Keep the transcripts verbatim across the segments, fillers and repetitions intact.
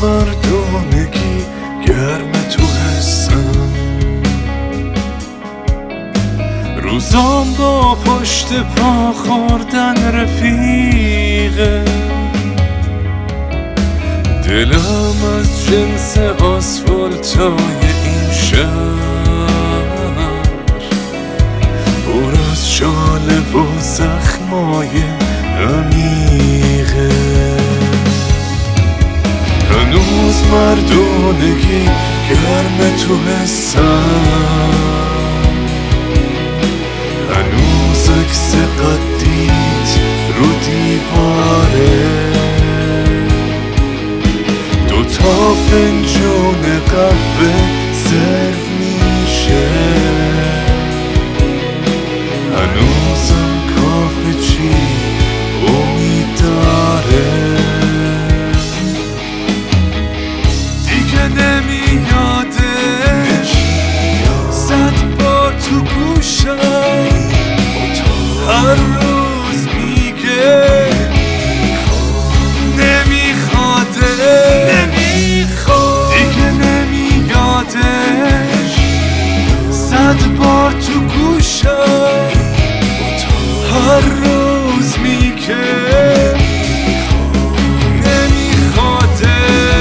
مردونگی گرم تو حسم، روزام با پشت پا خوردن رفیقه، دلم از جنس آسفالتای این شهر پر از شاله و زخمای عمیقه. هنوز مردونگی گرم تو حسم، هنوز عکس قدیت رو دیواره، دوتا فنجون قهوه سرو میشه، هنوزم کافه چی امید داره. دیگه نمیاده صد بار تو گوشم هر روز میگه نمیخواده، نمیخواد دیگه نمیادش، صد بار تو گوشم هر روز میگه نمیخواده.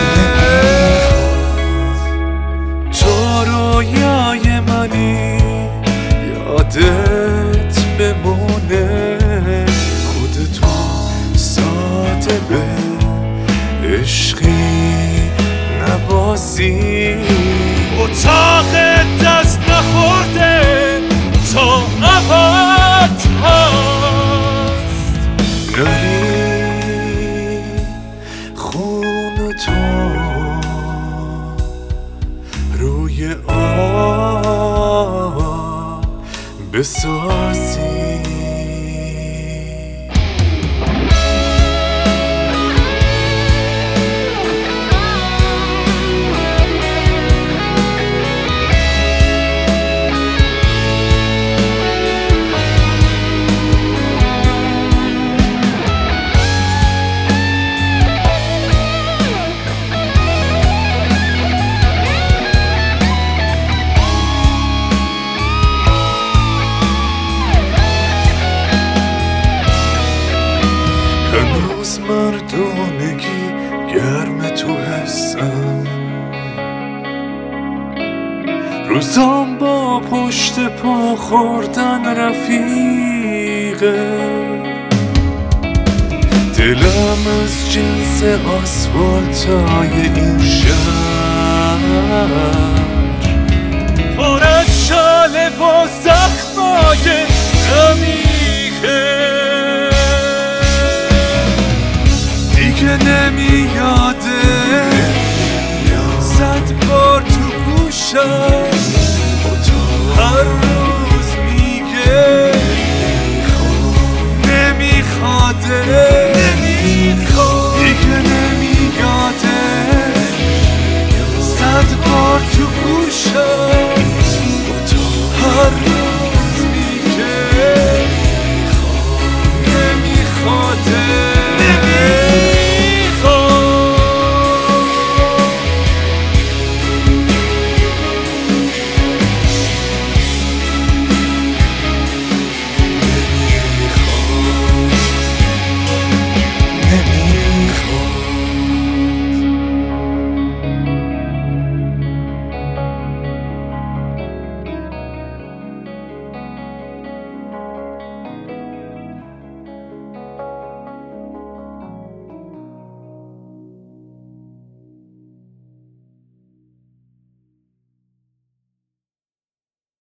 تو رویای منی یادت بمونه، خودتو ساده به عشقی نبازی، اتاق دست نخورده تا ابد هست، نری خون تو روی آب بسازی. هنوز مردونگی گرم تو حسم، روزام با پشت پا خوردن رفیقه، دلم از جنس آسفالتای این شهر پر از شاله و زخمای عمیقه، دیگه نمیاده صد بار تو گوشم هر روز میگه نمیخواده.